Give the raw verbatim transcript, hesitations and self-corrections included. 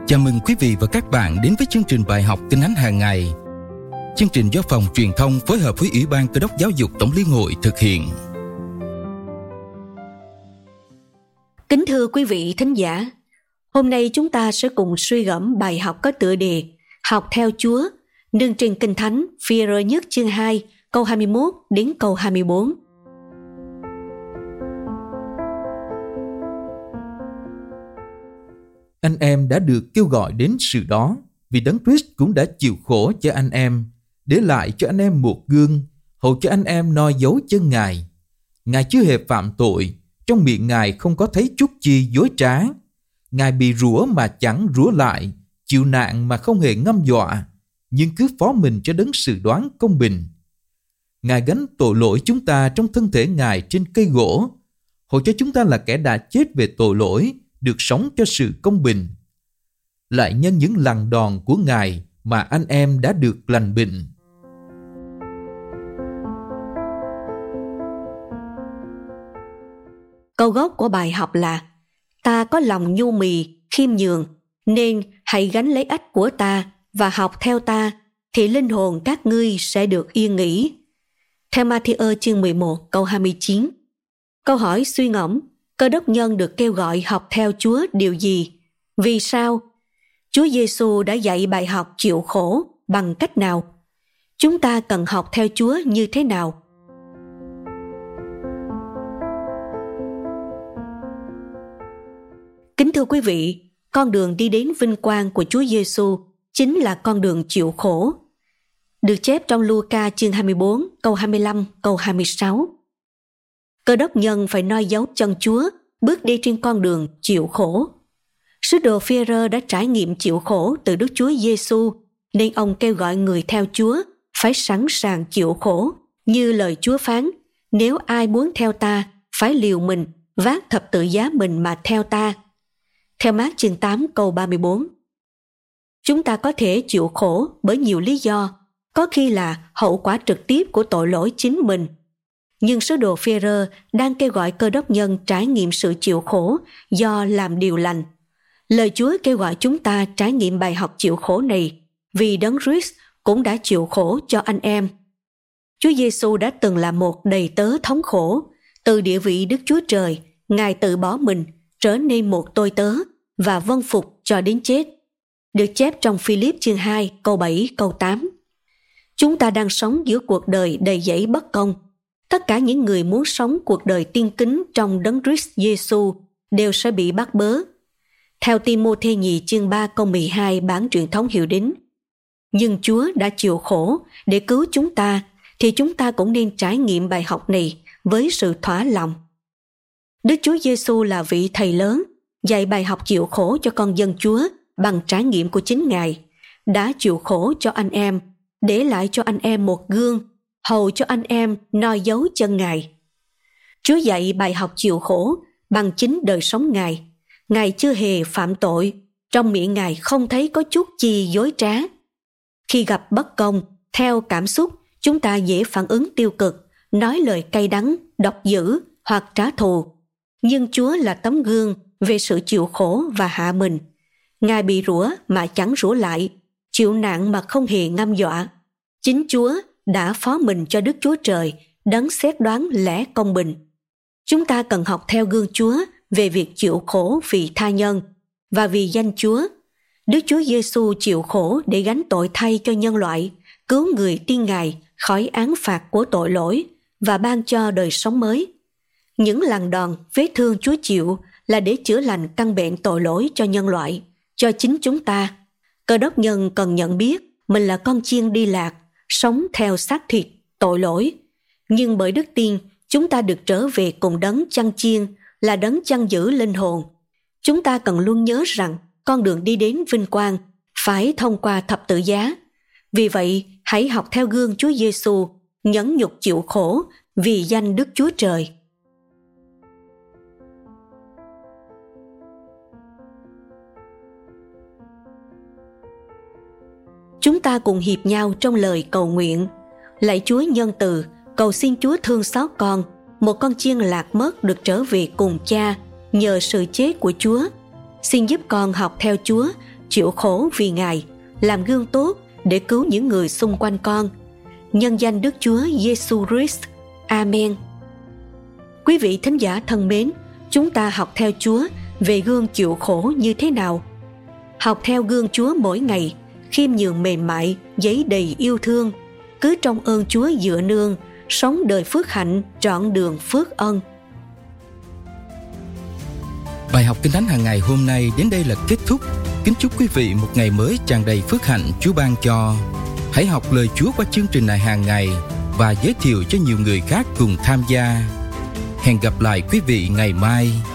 Chào mừng quý vị và các bạn đến với chương trình bài học Tin Thánh hàng ngày. Chương trình do Phòng Truyền thông phối hợp với Ủy ban Cơ đốc Giáo dục Tổng liên hội thực hiện. Kính thưa quý vị thính giả, hôm nay chúng ta sẽ cùng suy gẫm bài học có tựa đề Học theo Chúa, nương trên Kinh Thánh Phi-e-rơ nhất chương hai, câu hai mươi mốt đến câu hai mươi bốn. Anh em đã được kêu gọi đến sự đó, vì Đấng Christ cũng đã chịu khổ cho anh em, để lại cho anh em một gương, hầu cho anh em noi dấu chân Ngài. Ngài chưa hề phạm tội, trong miệng Ngài không có thấy chút chi dối trá. Ngài bị rủa mà chẳng rủa lại, chịu nạn mà không hề ngâm dọa, nhưng cứ phó mình cho đấng xử đoán công bình. Ngài gánh tội lỗi chúng ta trong thân thể Ngài trên cây gỗ, hầu cho chúng ta là kẻ đã chết về tội lỗi, được sống cho sự công bình. Lại nhân những lằn đòn của Ngài mà anh em đã được lành bệnh. Câu gốc của bài học là: ta có lòng nhu mì, khiêm nhường, nên hãy gánh lấy ách của ta và học theo ta, thì linh hồn các ngươi sẽ được yên nghỉ. Theo Ma-thi-ơ chương mười một câu hai mươi chín. Câu hỏi suy ngẫm: Cơ đốc nhân được kêu gọi học theo Chúa điều gì? Vì sao? Chúa Giêsu đã dạy bài học chịu khổ bằng cách nào? Chúng ta cần học theo Chúa như thế nào? Kính thưa quý vị, con đường đi đến vinh quang của Chúa Giêsu chính là con đường chịu khổ. Được chép trong Luca chương hai mươi bốn, câu hai mươi lăm, câu hai mươi sáu. Cơ đốc nhân phải noi dấu chân Chúa, bước đi trên con đường chịu khổ. Sứ đồ Phi-e-rơ đã trải nghiệm chịu khổ từ Đức Chúa Giêsu, nên ông kêu gọi người theo Chúa phải sẵn sàng chịu khổ, như lời Chúa phán: nếu ai muốn theo ta, phải liều mình, vác thập tự giá mình mà theo ta. Theo Mác chương tám câu ba mươi bốn. Chúng ta có thể chịu khổ bởi nhiều lý do, có khi là hậu quả trực tiếp của tội lỗi chính mình. Nhưng sứ đồ Phi-e-rơ đang kêu gọi cơ đốc nhân trải nghiệm sự chịu khổ do làm điều lành. Lời Chúa kêu gọi chúng ta trải nghiệm bài học chịu khổ này, vì Đấng Christ cũng đã chịu khổ cho anh em. Chúa Giêsu đã từng là một đầy tớ thống khổ. Từ địa vị Đức Chúa Trời, Ngài tự bỏ mình, trở nên một tôi tớ và vâng phục cho đến chết. Được chép trong Phi-líp chương hai, câu bảy, câu tám. Chúng ta đang sống giữa cuộc đời đầy dẫy bất công. Tất cả những người muốn sống cuộc đời tiên kính trong Đấng Christ Giêsu đều sẽ bị bắt bớ. Theo Ti-mô-thê nhì chương ba câu mười hai bản truyền thống hiệu đính: nhưng Chúa đã chịu khổ để cứu chúng ta, thì chúng ta cũng nên trải nghiệm bài học này với sự thỏa lòng. Đức Chúa Giêsu là vị thầy lớn, dạy bài học chịu khổ cho con dân Chúa bằng trải nghiệm của chính Ngài, đã chịu khổ cho anh em, để lại cho anh em một gương, hầu cho anh em noi dấu chân Ngài. Chúa dạy bài học chịu khổ bằng chính đời sống Ngài. Ngài chưa hề phạm tội, trong miệng Ngài không thấy có chút chi dối trá. Khi gặp bất công, theo cảm xúc, chúng ta dễ phản ứng tiêu cực, nói lời cay đắng, độc dữ hoặc trả thù. Nhưng Chúa là tấm gương về sự chịu khổ và hạ mình. Ngài bị rủa mà chẳng rủa lại, chịu nạn mà không hề ngâm dọa. Chính Chúa đã phó mình cho Đức Chúa Trời, đấng xét đoán lẽ công bình. Chúng ta cần học theo gương Chúa về việc chịu khổ vì tha nhân và vì danh Chúa. Đức Chúa Giêsu chịu khổ để gánh tội thay cho nhân loại, cứu người tin Ngài khỏi án phạt của tội lỗi và ban cho đời sống mới. Những lằn đòn, vết thương Chúa chịu là để chữa lành căn bệnh tội lỗi cho nhân loại, cho chính chúng ta. Cơ đốc nhân cần nhận biết mình là con chiên đi lạc, sống theo xác thịt, tội lỗi. Nhưng bởi đức tin, chúng ta được trở về cùng đấng chăn chiên, là đấng chăn giữ linh hồn. Chúng ta cần luôn nhớ rằng con đường đi đến vinh quang phải thông qua thập tự giá. Vì vậy, hãy học theo gương Chúa Giêsu, nhẫn nhục chịu khổ vì danh Đức Chúa Trời. Chúng ta cùng hiệp nhau trong lời cầu nguyện. Lạy Chúa nhân từ, cầu xin Chúa thương xót con, một con chiên lạc mất được trở về cùng Cha nhờ sự chết của Chúa. Xin giúp con học theo Chúa, chịu khổ vì Ngài, làm gương tốt để cứu những người xung quanh con. Nhân danh Đức Chúa Giêsu Christ. Amen. Quý vị thính giả thân mến, chúng ta học theo Chúa về gương chịu khổ như thế nào? Học theo gương Chúa mỗi ngày, khiêm nhường mềm mại, giấy đầy yêu thương, cứ trong ơn Chúa dựa nương, sống đời phước hạnh, trọn đường phước ân. Bài học Kinh Thánh hàng ngày hôm nay đến đây là kết thúc. Kính chúc quý vị một ngày mới tràn đầy phước hạnh Chúa ban cho. Hãy học lời Chúa qua chương trình này hàng ngày và giới thiệu cho nhiều người khác cùng tham gia. Hẹn gặp lại quý vị ngày mai.